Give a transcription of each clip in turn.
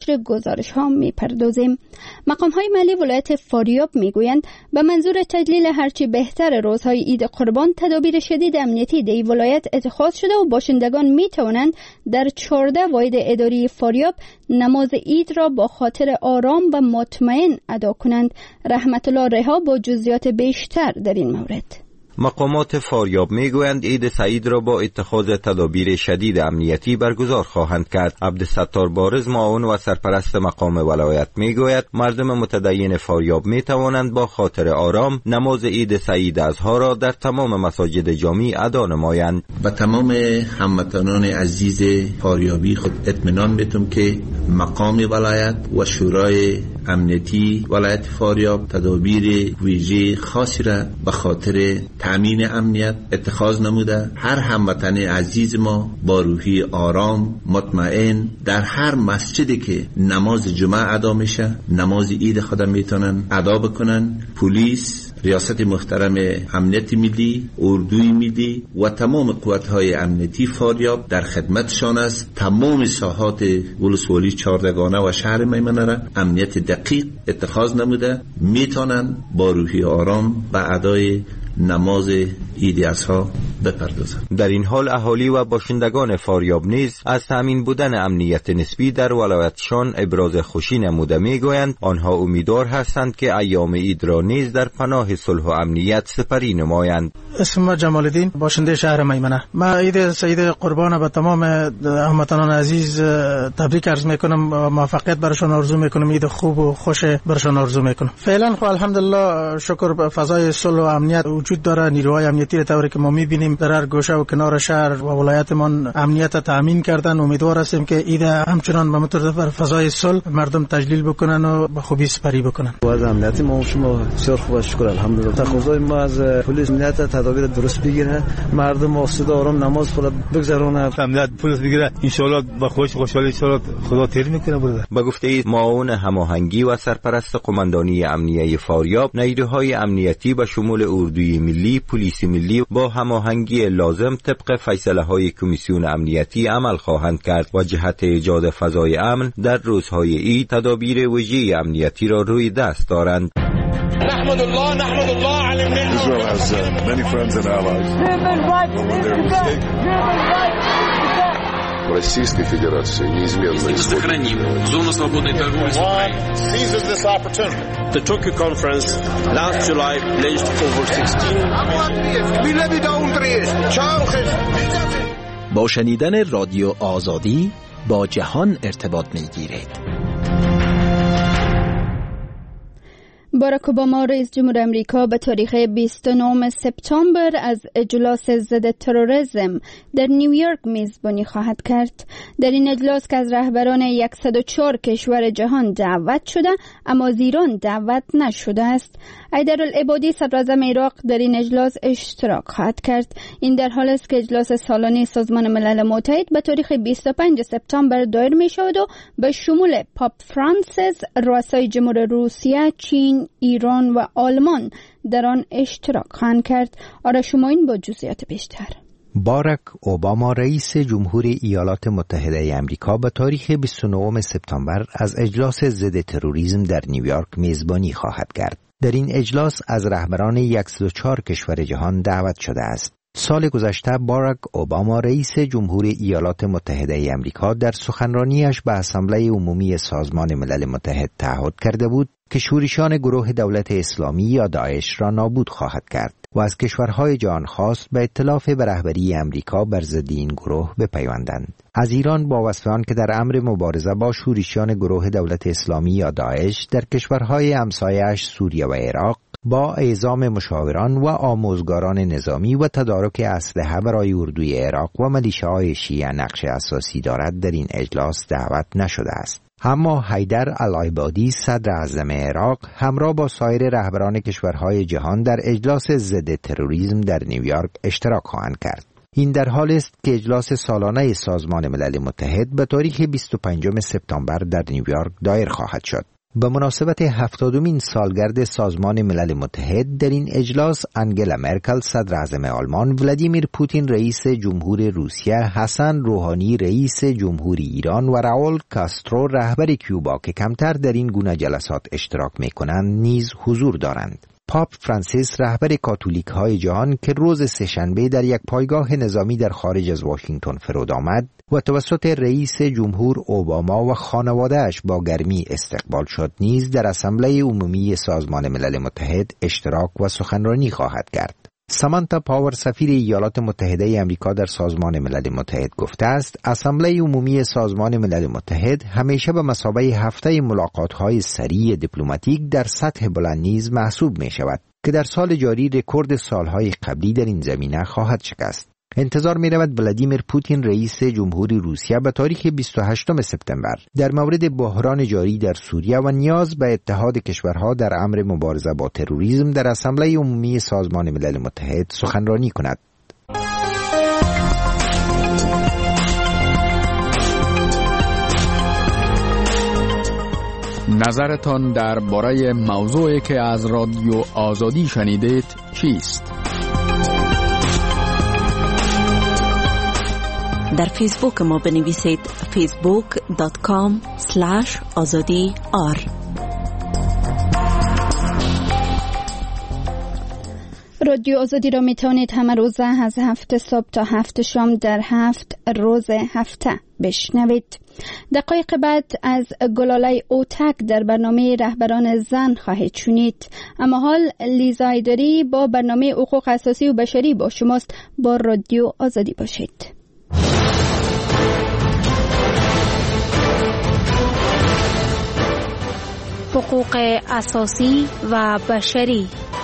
نشر گزارش ها میپردازیم. مقام های محلی ولایت فاریاب میگویند به منظور تجلیل هرچی بهتر روزهای عید قربان تدابیر شدید امنیتی در ولایت اتخاذ شده و باشندگان میتوانند در 14 واحد اداری فاریاب نماز عید را با خاطر آرام و مطمئن ادا کنند. رحمت الله رها با جزئیات بیشتر در این مورد. مقامات فاریاب میگویند عید سعید را با اتخاذ تدابیر شدید امنیتی برگزار خواهند کرد. عبدالستار بارز معاون و سرپرست مقام ولایت میگوید مردم متدین فاریاب میتوانند با خاطر آرام نماز عید سعید اضحی را در تمام مساجد جامی ادا نمایند. به تمام هموطنان عزیز فاریابی خود اطمینان میتونم که مقام ولایت و شورای امنیتی ولایت فاریاب تدابیر ویژه خاصی را به خاطر تامین امنیت اتخاذ نموده. هر هموطن عزیز ما با روحی آرام مطمئن در هر مسجدی که نماز جمعه ادا میشه نماز عید خود میتونن ادا بکنن. پلیس، ریاست محترم امنیت ملی، اردوی ملی و تمام قوت‌های امنیتی فاریاب در خدمتشان است. تمام ساحات ولسوالی 14 گانه و شهر میمنه را امنیت دقیق اتخاذ نموده میتونن با روحی آرام به ادای نماز عید اضحی بپردازند. در این حال اهالی و باشندگان فاریاب نیز از تامین بودن امنیت نسبی در ولایتشان ابراز خوشی نموده میگویند آنها امیدوار هستند که ایام عید را نیز در پناه صلح و امنیت سپری نمایند. اسم ما جمال الدین، باشنده شهر میمنه. ما عید سعید قربان به تمام هموطنان عزیز تبریک عرض میکنم و موفقیت برشان آرزو میکنم. عید خوب و خوش برشان آرزو میکنم. فعلا خب الحمدلله شکر به فضای صلح و امنیت وجود داره. نیروهای امنیتی طوری که ما میبینیم در هر گوشه و کنار شهر و ولایتمان امنیت تامین کردن. امیدوار هستیم که عید همچنان به مطور در فضای صلح مردم تجلیل بکنن و به خوبی سپری بکنن. وضع امنیتی ما شما بسیار خوب شکر الحمدلله. تقاضای ما از پلیس امنیت تدابیر درست بگیره، مردم آسوده آرام نماز خود بگذرونه. امنیت پلیس بگیره ان شاء الله با خوشحالی ان شاء الله خدا تیر میکنه. برده با گفته معاون هماهنگی و سرپرست قماندانی امنیه فاریاب، نیروهای امنیتی به شمول اردوی ملی، پلیس ملی با هماهنگی لازم طبق فیصله‌های کمیسیون امنیتی عمل خواهند کرد و جهت ایجاد فضای امن در روزهای عید تدابیر ویژه امنیتی را روی دست دارند. نحمد الله علی النعمة. Israel has many friends and allies. В Российской Федерации неизменно сохраним зону свободной торговли с Украиной. Seizes this opportunity. The Tokyo conference last July pledged over 16. با شنیدن رادیو آزادی با جهان ارتباط می‌گیرید. باراک اوباما رئیس جمهور امریکا به تاریخ 29 سپتامبر از اجلاس ضد تروریسم در نیویورک میزبانی خواهد کرد. در این اجلاس که از رهبران 104 کشور جهان دعوت شده اما از ایران دعوت نشده است. حیدرالعبادی صدراعظم عراق در این اجلاس اشتراک خواهد کرد. این در حالی است که اجلاس سالانه سازمان ملل متحد به تاریخ 25 سپتامبر دایر می شود و به شمول پاپ فرانسیس، رؤسای جمهور روسیه، چین، ایران و آلمان در آن اشتراک خواهند کرد. آرشوماین با جزئیات بیشتر. باراک اوباما رئیس جمهور ایالات متحده آمریکا به تاریخ 29 سپتامبر از اجلاس ضد تروریسم در نیویورک میزبانی خواهد کرد. در این اجلاس از رهبران 104 کشور جهان دعوت شده است. سال گذشته باراک اوباما رئیس جمهور ایالات متحده آمریکا در سخنرانیش به اسامبله عمومی سازمان ملل متحد تعهد کرده بود که شورشان گروه دولت اسلامی یا داعش را نابود خواهد کرد و از کشورهای جهان خواست به ائتلاف به رهبری امریکا بر ضد این گروه بپیوندند. از ایران با وصف آن که در امر مبارزه با شورشیان گروه دولت اسلامی یا داعش در کشورهای همسایه‌اش سوریه و عراق با اعزام مشاوران و آموزگاران نظامی و تدارک اسلحه برای اردوی عراق و ملیشه‌های شیعه نقش اساسی دارد در این اجلاس دعوت نشده است. اما حیدر العبادی صدر اعظم عراق همراه با سایر رهبران کشورهای جهان در اجلاس ضد تروریسم در نیویورک اشتراک خواهند کرد. این در حالی است که اجلاس سالانه سازمان ملل متحد به تاریخ 25 سپتامبر در نیویورک دایر خواهد شد. به مناسبت 70مین سالگرد سازمان ملل متحد در این اجلاس انگلا مرکل صدر اعظم آلمان، ولادیمیر پوتین رئیس جمهور روسیه، حسن روحانی رئیس جمهوری ایران و راول کاسترو رهبر کیوبا که کمتر در این گونه جلسات اشتراک می‌کنند نیز حضور دارند. پاپ فرانسیس رهبر کاتولیک های جهان که روز سه‌شنبه در یک پایگاه نظامی در خارج از واشنگتن فرود آمد و توسط رئیس جمهور اوباما و خانواده‌اش با گرمی استقبال شد، نیز در اسامبله عمومی سازمان ملل متحد اشتراک و سخنرانی خواهد کرد. سامانتا پاور سفیر ایالات متحده آمریکا در سازمان ملل متحد گفته است اسامبله عمومی سازمان ملل متحد همیشه به مثابه هفته ملاقات‌های سریع دیپلماتیک در سطح بلند نیز محسوب می شود که در سال جاری رکورد سالهای قبلی در این زمینه خواهد شکست. انتظار می رود ولادیمیر پوتین رئیس جمهوری روسیه به تاریخ 28 سپتامبر در مورد بحران جاری در سوریه و نیاز به اتحاد کشورها در امر مبارزه با تروریسم در اسامبله عمومی سازمان ملل متحد سخنرانی کند. نظرتان درباره موضوعی که از رادیو آزادی شنیدید چیست؟ در فیسبوک ما بنویسید facebook.com/azadi.r. رادیو آزادی را می توانید همه روزه از 7 صبح تا 7 شام در 7 روز هفته بشنوید. دقایق بعد از گلاله اوتک در برنامه رهبران زن خواهید شنید. اما حال لیزا ایدری با برنامه حقوق اساسی و بشری با شماست. با رادیو آزادی باشید. حقوق اساسی و بشری.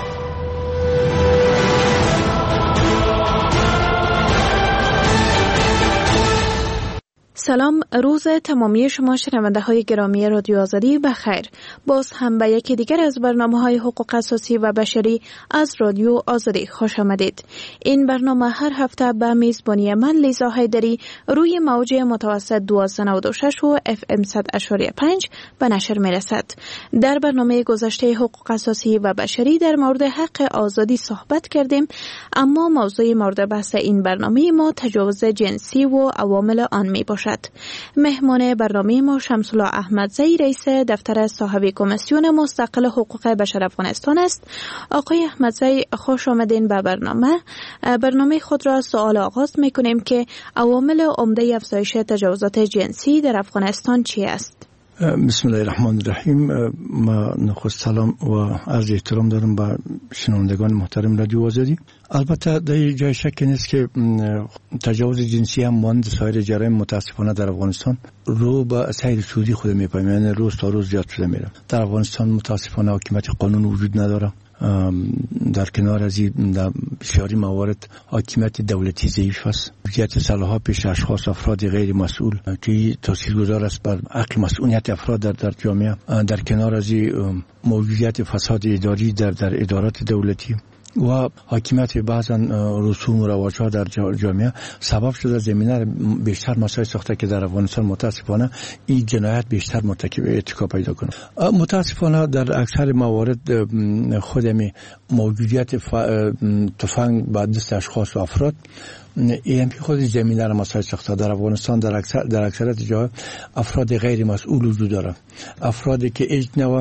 سلام، روز تمامی شما شنونده های گرامی رادیو آزادی بخیر. باز هم به یکی دیگر از برنامه های حقوق اساسی و بشری از رادیو آزادی خوش آمدید. این برنامه هر هفته به میزبانی من لیزا حیدری روی موج متوسط 1296 و FM 100.5 به نشر می رسد. در برنامه گذشته حقوق اساسی و بشری در مورد حق آزادی صحبت کردیم، اما موضوع مورد بحث این برنامه ما تجاوز جنسی و عوامل آن می باشد. مهمان برنامه ما شمس‌الله احمدزی رئیس دفتر صاحب کمیسیون مستقل حقوق بشر افغانستان است. آقای احمدزی خوش آمدین به برنامه خود را سوال آغاز می‌کنیم که عوامل عمده افزایش تجاوزات جنسی در افغانستان چی است؟ بسم الله الرحمن الرحیم. ما نخست سلام و عرض احترام دارم به شنوندگان محترم رادیو آزادی. البته در جای شک نیست که تجاوز جنسی هم مانند سایر جرایم متاسفانه در افغانستان رو به سیر سودی خود میپاییم، یعنی روز تا روز زیاد شده میره. در افغانستان متاسفانه حاکمیت قانون وجود نداره. در کنار از این در بسیاری موارد حاکمیت دولتی ضعیف است. موجودیت سلاح‌ها پیش اشخاص افراد غیر مسئول که تاثیرگذار است بر حق مسئولیت افراد در جامعه. در کنار از این موجودیت فساد اداری در ادارات دولتی و حاکمیت بعضا رسوم و رواج‌ها در جامعه سبب شده زمینه بیشتر مسائل ساخته که در افغانستان متاسفانه این جنایت بیشتر مرتکب ارتکاب پیدا کنه. متاسفانه در اکثر موارد خودمی موجودیت تفنگ به دست اشخاص و افراد این خود زمینه را مسائل ساخته. در افغانستان در اکثریت جاها افراد غیر مسئول وجود دارند، افرادی که هیچ نوع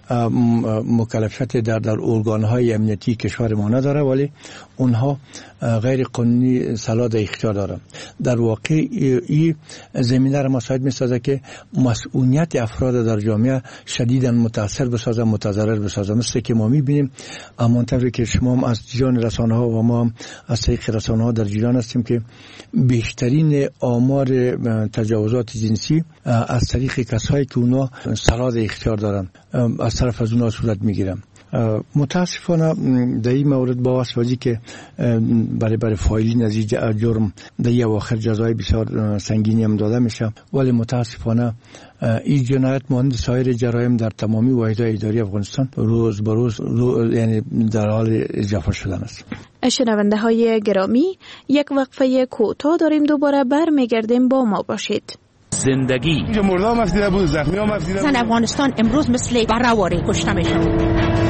مکلفیت در ارگان‌های امنیتی کشور ما نداره، ولی اونها غیر قانونی سلاح در اختیار دارند. در واقع این زمینه را مساعد می‌سازه که مسئولیت افراد در جامعه شدیداً متاثر بسازه، متضرر بسازه. مثل که ما می‌بینیم همانطور که شما هم از جریان رسانه‌ها و ما هم از طریق رسانه‌ها در جریان هستیم که بیشترین آمار تجاوزات جنسی از طریق کسایی که اونا سلاح در اختیار دارن از طرف از اونا صورت میگیرن. متاسفانه در این مورد با واسطه که برای فایلین از این جرم در این اواخر جزای بسیار سنگینی هم داده میشه، ولی متاسفانه این جنایت مانند سایر جرایم در تمامی واحدهای اداری افغانستان روز به روز یعنی در حال اضافه شدن است. شنونده های گرامی، یک وقفه کوتاه داریم، دوباره برمیگردیم، با ما باشید. زندگی. مردم مسئله بود، زخمی ها مسئله بود. زن افغانستان امروز مثل بره‌واره کشته میشن.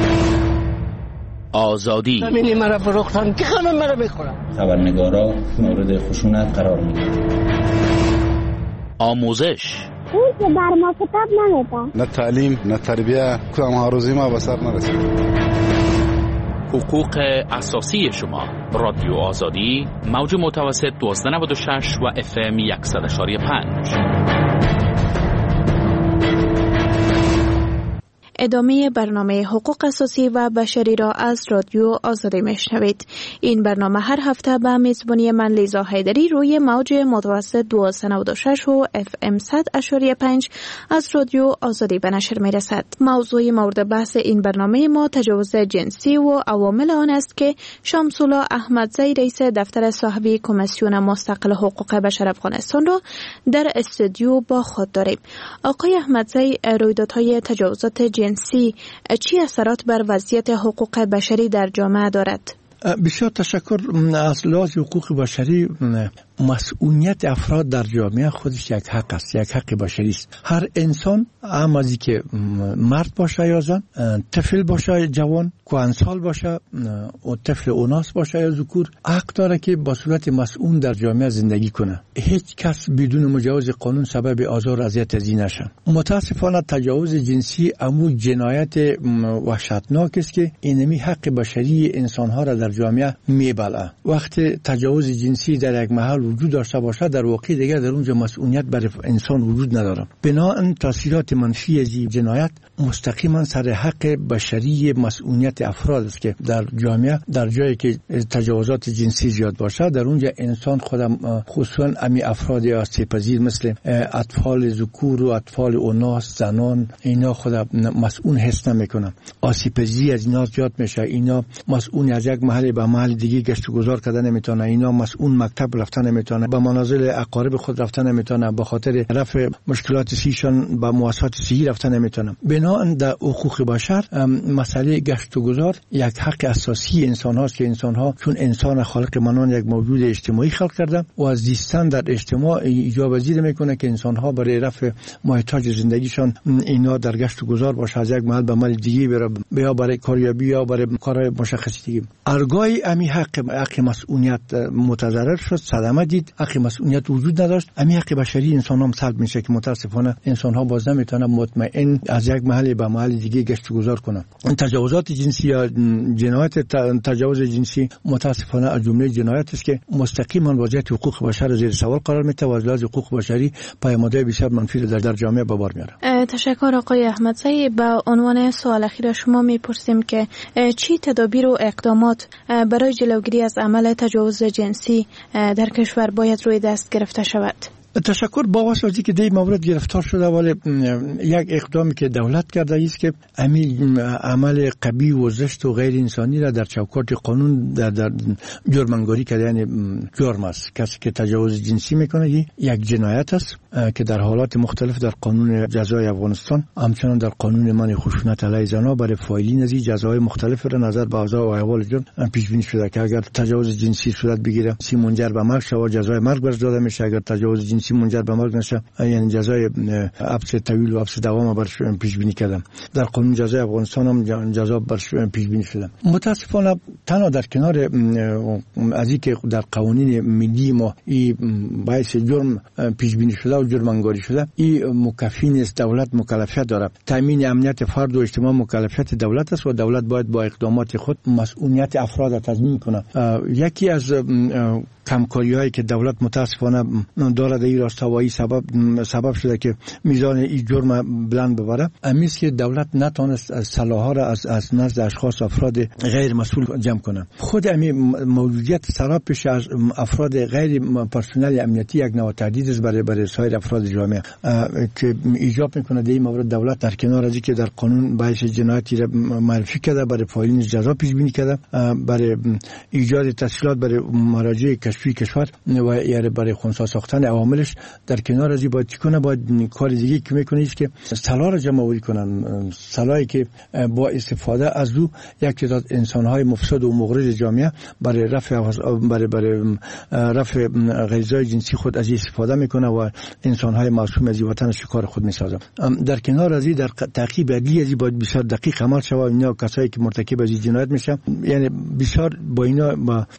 آزادی. زمینی مرا فروختن که خانم مرا بخورم. خبرنگارا مورد خشونت قرار میگیرن. آموزش. اون که بر ما کتاب نمیده. نه تعلیم، نه تربیه، کدام هاروزی ما به سر نرسید. حقوق اساسی شما. رادیو آزادی، موج متوسط 1296 و FM 100.5. ادامه برنامه حقوق اساسی و بشری را از رادیو آزادی میشنوید. این برنامه هر هفته به میزبانی من لیزا حیدری روی موج متوسط 296 و FM 100.5 از رادیو آزادی به نشر میرسد. موضوع مورد بحث این برنامه ما تجاوز جنسی و عوامل آن است که شمس الله احمدزی رئیس دفتر صاحبی کمیسیون مستقل حقوق بشر افغانستان را در استودیو با خود داریم. آقای احمدزی، رویدادهای تجاوزات جنسی چی اثرات بر وضعیت حقوق بشری در جامعه دارد؟ بسیار تشکر. از لحاظ حقوق بشری مسئولیت افراد در جامعه خودش یک حق است، یک حق بشری است. هر انسان، امازی که مرد باشه یا زن، طفل باشه جوان، کهنسال باشه و طفل اوناس باشه یا ذکور، حق داره که با صورت مسئول در جامعه زندگی کنه. هیچ کس بدون مجاز قانون سبب آزار و اذیت ازی نشه. متاسفانه تجاوز جنسی امو جنایت وحشتناک است که اینمی حق بشری انسانها را در جامعه میبلعه. وقتی تجاوز جنسی در یک محل وجود داشته باشه، در واقع دیگر در اونجا مسئولیت بر انسان وجود نداره. بنابراین تاثیرات منفی از این جنایت مستقیما سر حق بشری مسئولیت افراد است که در جامعه، در جایی که تجاوزات جنسی زیاد باشه، در اونجا انسان خودم خصوصا امی افراد آسیب‌پذیر مثل اطفال ذکور و اطفال اوناس، زنان، اینا خودم مسئول حس نمیکنن. آسیب‌پذیری از اینا زیاد میشه. اینا مسئول از یک محل به محل دیگه گشت و گذار کردن نمیتونه. اینا مسئول مکتب رفتن نمیتونه، به منازل اقارب خود رفتن نمیتونه، به خاطر رفع مشکلات سیشان به مؤسسات صحی رفتن نمیتونه. بنابراین در حقوق بشر مسئله گشت و گذار یک حق اساسی انسان هاست که انسان ها چون انسان خالق منان یک موجود اجتماعی خلق کرده و از زیستن در اجتماع ایجاب پذیر میکنه که انسان ها برای رفع محتاج زندگیشان اینا در گشت و گذار باشه، از یک محل به محل دیگه بره، یا برای کاریابی یا برای کارهای مشخصی دیگه. ارگای امی حق مسئولیت متضرر شد، صدمه دید، حق مسئولیت وجود نداشت. امی حق بشری انسان هم سلب میشه که متاسفانه انسان ها باز نمیتونن مطمئن از یک محل به محل دیگه گشت و گذار کنن. تجاوزات جنسی یا جنایت تجاوز جنسی متاسفانه از جمله جنایت است که مستقیما وضعیت حقوق بشر زیر سوال قرار میده و از حقوق بشری پیامدهای بسیار منفی در جامعه به بار میاره. تشکر آقای احمدزی. با عنوان سوال اخیر شما میپرسیم که چی تدابیر و اقدامات برای جلوگیری از عمل تجاوز جنسی در کشور باید روی دست گرفته شود؟ تشکر. با واسه که دی مورد گرفتار شده، ولی یک اقدامی که دولت کرده است که همین عمل قبیح و زشت و غیر انسانی را در چوکات قانون در جرم‌انگاری کرده، یعنی جرم است. کسی که تجاوز جنسی میکنه یک جنایت است که در حالات مختلف در قانون جزای افغانستان، همچنان در قانون منع خشونت علیه زنان برای فاعلین از جزای مختلف را نظر به اوضاع و احوال جرم پیش بینی شده که اگر تجاوز جنسی صورت بگیره منجر به مرگ شود، جزای مرگ بر داده میشه. اگر تجاوز جنسی منجر به مرگ نشه، یعنی جزای حبس طویل و حبس دوام برش پیش بینی کردم. در قانون جزای افغانستان هم جزا برش پیش بینی شده. متاسفانه تنها در کنار از اینکه در قوانین ملی ما این باعث جرم پیش بینی شده و جرم انگاری شده، این مکفی نیست. دولت مکلفیت داره. تامین امنیت فرد و اجتماع مکلفیت دولت است و دولت باید با اقدامات خود مسئولیت افراد را تضمین کنه. یکی از کمکاری هایی که دولت متاسفانه داره در این راستا و این سبب شده که میزان این جرم بلند ببره، امیست که دولت نتونست سلاح را از نزد اشخاص افراد غیر مسئول جمع کنه. خود امی موجودیت سراب پیش از افراد غیر پرسنل امنیتی یک نوع تهدید است برای سایر افراد جامعه که ایجاب میکنه در این مورد دولت در کنار از اینکه در قانون باعث جنایتی را معرفی کرده، برای فاعلین جزا پیش بینی کرده، برای ایجاد تسهیلات برای مراجع تشویق کشور و یعنی برای خنثی ساختن عواملش در کنار از این باید چیکنه، باید کار دیگه که میکنه است که سلاح را جمع آوری کنن، سلاحی که با استفاده از او یک تعداد انسان‌های مفسد و مغرض جامعه برای رفع غریزه‌های جنسی خود از استفاده میکنه و انسان‌های معصوم از وطن شکار خود میسازه. در کنار از این در تعقیب عدلی از این باید بسیار دقیق عمل شود. اینا کسایی که مرتکب از جنایت میشه یعنی بسیار با اینا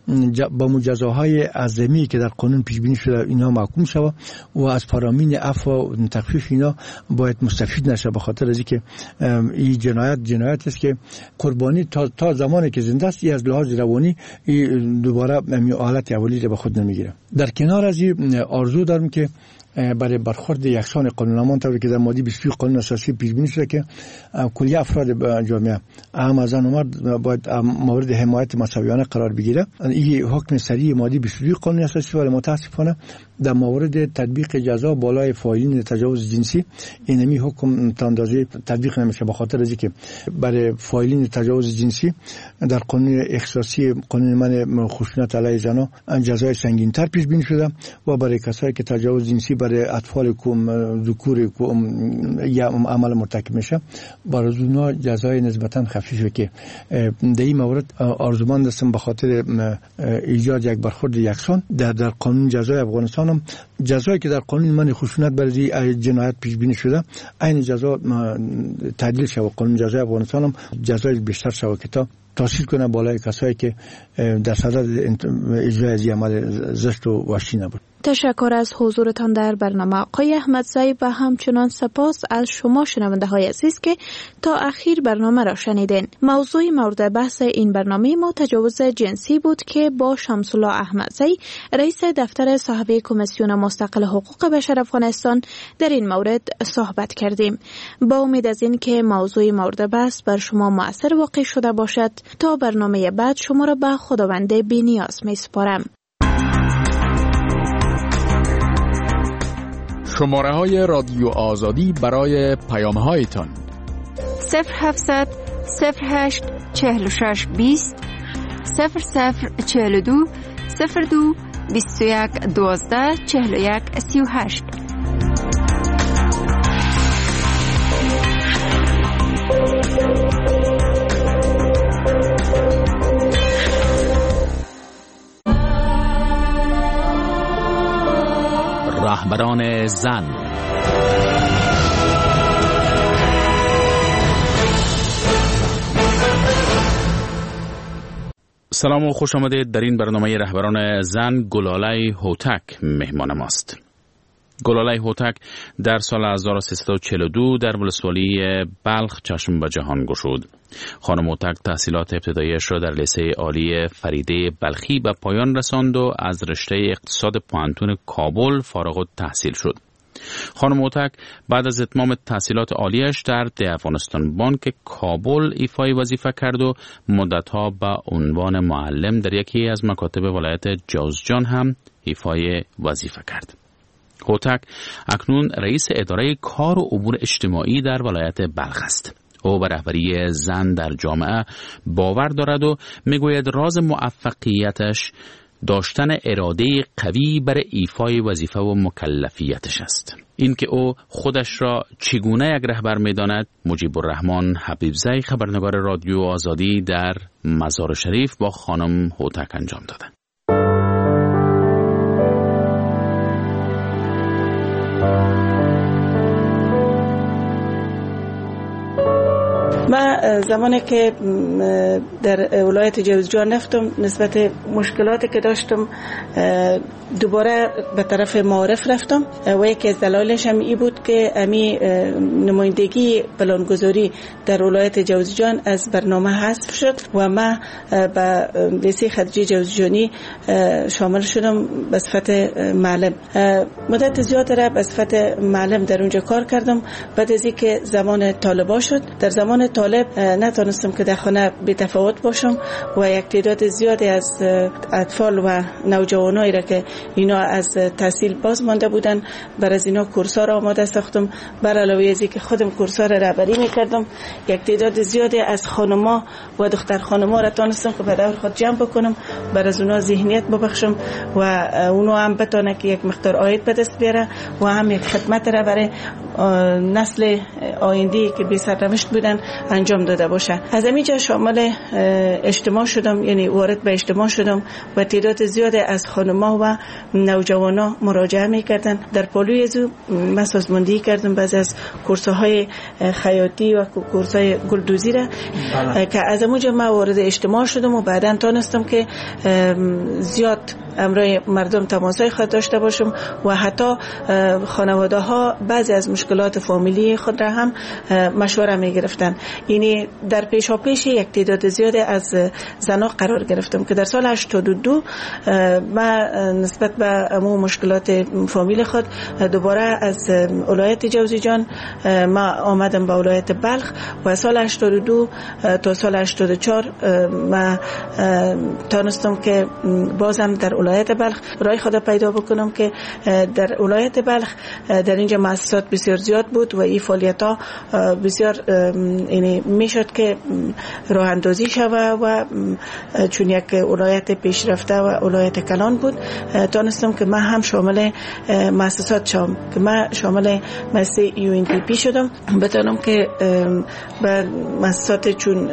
با مجازاهای اعظمی که در قانون پیش بینی شده اینا محکوم شود و از فرامین عفو و تخفیف اینا باید مستفید نشه، به خاطر از اینکه این جنایت است که قربانی تا زمانی که زنده است از لحاظ روانی دوباره حالت اولی را به خود نمیگیره. در کنار از این آرزو دارم که برای برخورد یکسان قانونمان طوری که در ماده 22 قانون اساسی پیش بینی شده که کلیه افراد جامعه هم از زن و مرد باید مورد حمایت مساویانه قرار بگیره. این حکم سریع ماده 22 قانون اساسی ولی متاسفانه در مورد تطبیق جزا بالای فاعلین تجاوز جنسی اینمی حکم تا اندازه تطبیق نمیشه، به خاطر از اینکه برای فاعلین تجاوز جنسی در قانون اختصاصی قانون من خشونت علیه زنان جزای سنگین‌تر پیش بینی شده و برای کسایی که تجاوز جنسی برای اطفال ذکور یا عمل مرتکب میشه برای اونها جزای نسبتا خفیفه که در این مورد آرزومند هستم به خاطر ایجاد یک برخورد یکسان در قانون جزای افغانستان هم جزایی که در قانون من خشونت برای جنایت پیش بینی شده این جزا تعدیل شود. قانون جزای افغانستان هم جزای بیشتر شود که تا تاثیر کنه بالای کسایی که در صدد اجرای از عمل زشت و وحشی نبود. تشکر از حضورتان در برنامه آقای احمدزی و همچنان سپاس از شما شنونده های عزیز که تا اخیر برنامه را شنیدین. موضوع مورد بحث این برنامه ما تجاوز جنسی بود که با شمس الله احمدزی رئیس دفتر صاحب کمیسیون مستقل حقوق بشر افغانستان در این مورد صحبت کردیم. با امید از این که موضوع مورد بحث بر شما مؤثر واقع شده باشد تا برنامه بعد شما را به خداوند بی‌نیاز می‌سپارم. شماره های رادیو آزادی برای پیام هایتان 0700 08 46 20 0042 02 21 12 41 38. رهبران زن. سلام و خوش آمدید. در این برنامه رهبران زن گلاله هوتک مهمان ماست. گلاله هوتک در سال 1342 در ولسوالی بلخ چشم به جهان گشود. خانم هوتک تحصیلات ابتداییش را در لیسه عالی فریده بلخی به پایان رساند و از رشته اقتصاد پوهنتون کابل فارغ التحصیل شد. خانم هوتک بعد از اتمام تحصیلات عالیش در ده افغانستان بانک کابل ایفای وظیفه کرد و مدتها به عنوان معلم در یکی از مکاتب ولایت جوزجان هم ایفای وظیفه کرد. هوتک اکنون رئیس اداره کار و امور اجتماعی در ولایت بلخ است. او به رهبری زن در جامعه باور دارد و میگوید راز موفقیتش داشتن اراده قوی برای ایفای وظیفه و مکلفیتش است. این که او خودش را چگونه یک رهبر می‌داند، مجیب الرحمن حبیبزی خبرنگار رادیو آزادی در مزار شریف با خانم هوتک انجام دادند. من زمانی که در ولایت جوزجان رفتم نسبت مشکلاتی که داشتم دوباره به طرف معارف رفتم و یکی از دلایلش هم این بود که امی نمایندگی پلانگذاری در ولایت جوزجان از برنامه حذف شد و من به لیسه خدیجه جوزجانی شامل شدم به صفت معلم. مدت زیاد را به صفت معلم در اونجا کار کردم. بعد از اینکه زمان طالبان شد، در زمان طالب نتونستم که در خانه بی تفاوت باشم و یک تعداد زیادی از اطفال و نوجوانایی را که اینا از تحصیل باز مانده بودن بر از اینا کورس‌ها را آماده ساختم. بر علاوه از اینکه خودم کورس‌ها را رهبری می‌کردم، یک تعداد زیادی از خانم‌ها و دختر خانم‌ها را تونستم که به دور خود جمع بکنم، بر از اونا ذهنیت ببخشم و اونا هم بتونه که یک مقدار عاید به دست بیاره و هم یک خدمت را برای نسل آینده که بی سرنوشت بودن انجام داده باشه. از همینجا شامل اجتماع شدم، یعنی وارد به اجتماع شدم و تعداد زیادی از خانم‌ها و نوجوانا مراجعه می‌کردن. در پالوی زو من سازماندهی کردم بعضی از کورس‌های خیاطی و کورس‌های گلدوزی را که از اونجا من وارد اجتماع شدم و بعداً تونستم که زیاد امروی مردم تماسای خود داشته باشم و حتی خانواده ها بعضی از مشکلات فامیلی خود را هم مشوره می گرفتن. یعنی در پیشاپیش یک تعداد زیاده از زنها قرار گرفتم که در سال 82 من نسبت به امو مشکلات فامیل خود دوباره از ولایت جوزجان ما آمدم به ولایت بلخ و سال 82 تا سال 84 من تانستم که بازم در ولایت بلخ رای خود پیدا بکنم که در ولایت بلخ در اینجا مؤسسات بسیار زیاد بود و این فعالیت‌ها بسیار یعنی میشد که راه اندازی شود و چون یک ولایت پیشرفته و ولایت کلان بود تانستم که من هم شامل مؤسسات شدم که من شامل مؤسسه UNDP شدم بتونم که به مؤسسات چون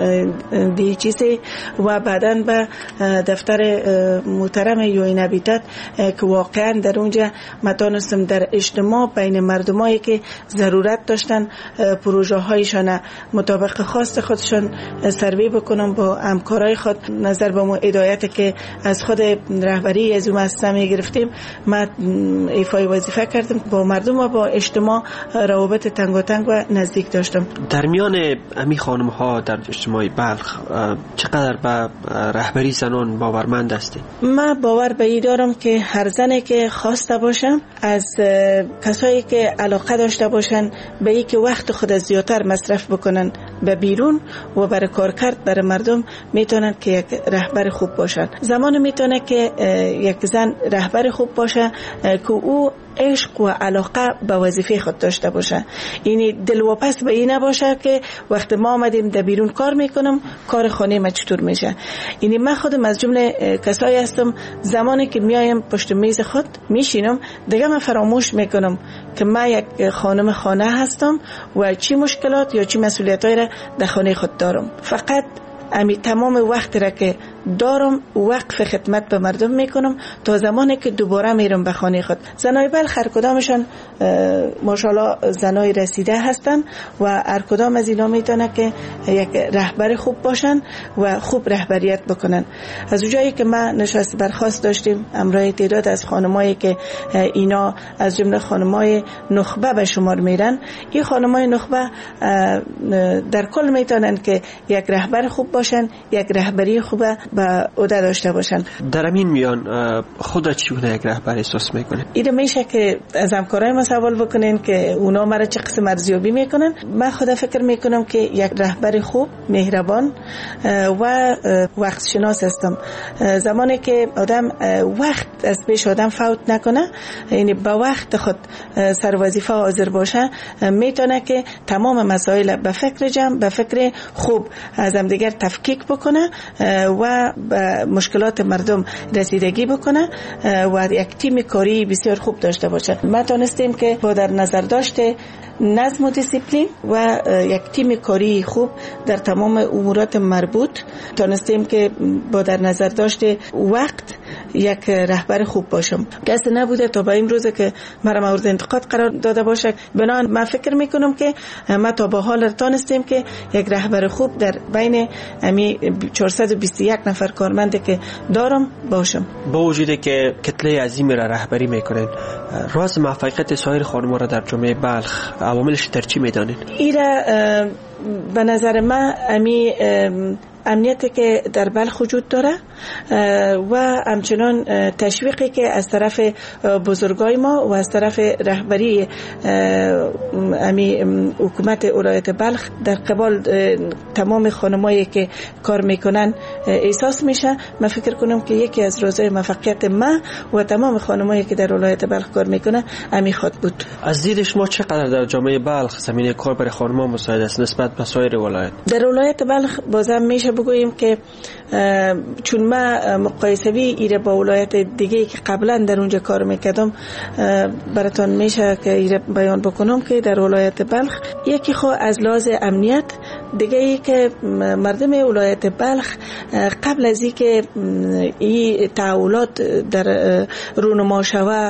DHC و بعداً به دفتر محترم UN هابیتات که واقعا در اونجا متانستم در اجتماع بین مردمایی که ضرورت داشتن پروژه هایشان مطابق خواست خودشان سروی بکنم با همکارای خود نظر به مو هدایت که از خود رهبری از اون مؤسسه می گرفتیم من ایفای وظیفه کردم با مردم و با اجتماع روابط تنگاتنگ و نزدیک داشتم. در میان امی خانم ها در اجتماع بلخ چقدر به رهبری زنان باورمند هستی؟ من باور به این دارم که هر زنی که خواسته باشم از کسایی که علاقه داشته باشن به این که وقت خود زیادتر مصرف بکنن به بیرون و برای کار کرد برای مردم میتونن که یک رهبر خوب باشن. زمان میتونه که یک زن رهبر خوب باشه که او عشق و علاقه به وظیفه خود داشته باشه، یعنی دلواپس به این نباشه که وقت ما آمدیم در بیرون کار میکنم کار خانه ما چطور میشه. یعنی من خودم از جمله کسایی هستم زمانی که میایم پشت میز خود میشینم دیگه من فراموش میکنم که من یک خانم خانه هستم و چی مشکلات یا چی مسئولیتایی را در خانه خود دارم. فقط امی تمام وقت را که دارم وقف خدمت به مردم میکنم تا زمانی که دوباره میرم به خانه خود. زنای بلخ هر کدامشان ماشاءالله زنای رسیده هستن و هر کدام از اینا میتونه که یک رهبر خوب باشن و خوب رهبریت بکنن. از اونجایی که ما نشست برخاست داشتیم امروی تعداد از خانمایی که اینا از جمله خانمای نخبه به شمار میرن، این خانمای نخبه در کل میتونن که یک رهبر خوب باشن، یک رهبری خوبه به عهده داشته باشن. در همین میان خود را چگونه یک رهبر احساس میکنه؟ این میشه که از همکارای ما سوال بکنین که اونا مرا چه قسم ارزیابی میکنن. من خود فکر میکنم که یک رهبر خوب، مهربان و وقت شناس هستم. زمانی که آدم وقت از پیش آدم فوت نکنه، یعنی با وقت خود سر وظیفه حاضر باشه، میتونه که تمام مسائل به فکر جمع، به فکر خوب از هم دیگر تفکیک بکنه و به مشکلات مردم رسیدگی بکنه و یک تیم کاری بسیار خوب داشته باشه. ما تونستیم که با در نظر داشته نظم و دیسیپلین و یک تیم کاری خوب در تمام امورات مربوط تونستیم که با در نظر داشته وقت یک رهبر خوب باشم. کسی نبوده تا به این روزه که مرا مورد انتقاد قرار داده باشه. بنابراین من فکر میکنم که ما تا به حال تونستیم که یک رهبر خوب در بین امی 421 نفر کارمند که دارم باشم. با وجودی که کتله عظیمی را رهبری میکنین، راز موفقیت سایر خانم‌ها را در جامعه بلخ عواملش در چی میدانید؟ این را به نظر من امی امنیتی که در بلخ وجود داره و همچنان تشویقی که از طرف بزرگای ما و از طرف رهبری حکومت ولایت بلخ در قبال تمام خانمایی که کار میکنن احساس میشه. من فکر کنم که یکی از رازهای موفقیت ما و تمام خانمایی که در ولایت بلخ کار میکنه همین خود بود. از دید شما چقدر در جامعه بلخ زمینه کار برای خانم‌ها مساعد است نسبت به سایر ولایت؟ در ولایت بلخ بازم میشه بگوییم که چون ما مقایسوی ایره با ولایت دیگه که قبلا در اونجا کار میکردم براتون میشه که ایره بیان بکنم که در ولایت بلخ یکی خو از لحاظ امنیت، دیگه ای که مردم ولایت بلخ قبل از اینکه این تحولات در رونما شوه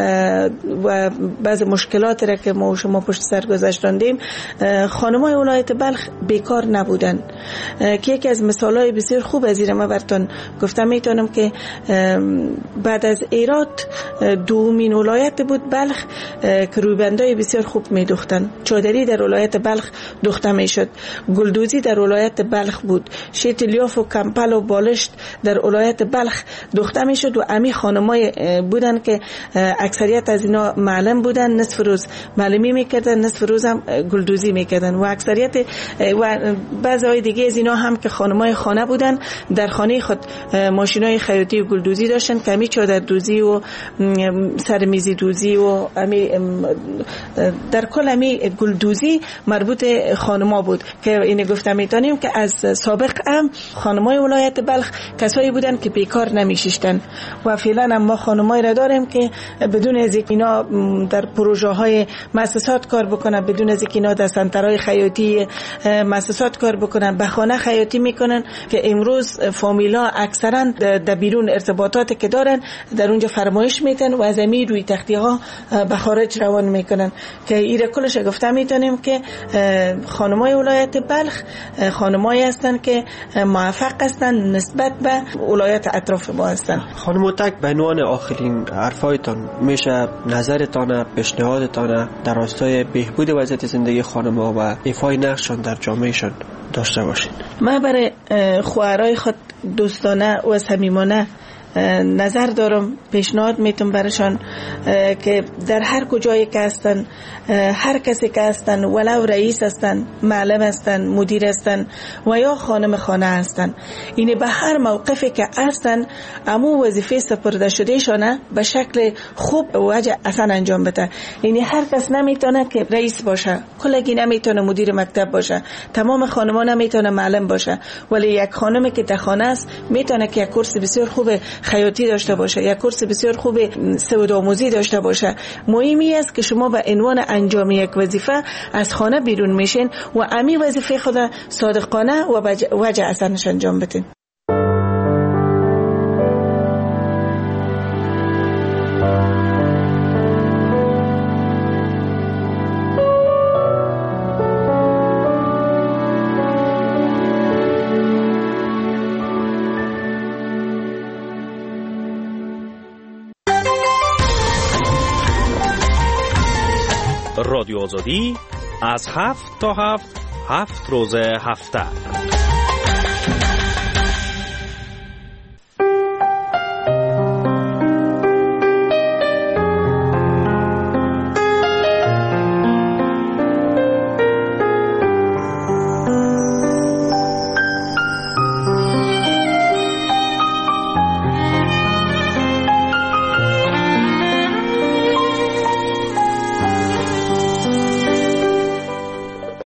و بعض مشکلات را که ما و شما پشت سر گذاشتیم، خانمای ولایت بلخ بیکار نبودن که یکی از مثالای بسیار خوب از این ما براتون گفتم میتونم که بعد از ایراد دومین ولایت بود بلخ که رویبندای بسیار خوب میدوختن. چادری در ولایت بلخ دوخته میشد، گلدوزی در ولایت بلخ بود، شیت لیاف و کمپل و بالشت در ولایت بلخ دوخته میشد و امی خانمای بودن که اکثریت از اینا معلم بودن، نصف روز معلمی میکردن، نصف روز هم گلدوزی میکردن و اکثریت و بعضی دیگه از اینا هم که خانمای خانه بودن در خانه خود ماشینای خیاطی و گلدوزی داشتن که همی چادر دوزی و سرمیزی دوزی و همی در کل همی گلدوزی مربوط خانما بود که اینو گفتم میتونیم که از سابق هم خانمای ولایت بلخ کسایی بودن که بیکار نمیشیشتن و فعلا هم ما خانمایی را داریم که بدون از اینکه اینا در پروژه های مؤسسات کار بکنن، بدون از اینکه اینا در سنترهای خیاطی مؤسسات کار بکنن، به خانه خیاطی میکنن که امروز فامیلا اکثرا در بیرون ارتباطاتی که دارن در اونجا فرمایش میتن و از امی روی تختی ها به خارج روان میکنن که ایره کلش گفتم میتونیم که خانمای ولایت بلخ خانمایی هستن که موفق هستن نسبت به ولایت اطراف ما هستن. خانم هوتک، به عنوان آخرین حرفایتان میشه نظرتان، پیشنهادتان در راستای بهبود وضعیت زندگی خانم‌ها و ایفای نقششان در جامعهشان داشته باشید؟ من برای خواهرای خود دوستانه و صمیمانه نظر دارم، پیشنهاد میتونم برشان که در هر کجایی که هستن، هر کسی که هستن، ولو رئیس هستن، معلم هستن، مدیر هستن و یا خانم خانه هستن، اینه به هر موقفی که هستن امو وظیفه سپرده شده شانه به شکل خوب و وجه اصلا انجام بده. یعنی هر کس نمیتونه که رئیس باشه، کلگی نمیتونه مدیر مکتب باشه، تمام خانمان نمیتونه معلم باشه، ولی یک خانمی که در خانه است میتونه که یک کورس بسیار خوب خیاطی داشته باشه، یک کورس بسیار خوب سودآموزی داشته باشه. مهمی است که شما به عنوان انجام یک وظیفه از خانه بیرون میشین و امی وظیفه خود صادقانه و وجه اثرش انجام بدین. رادیو آزادی از 7 تا 7 روز هفته.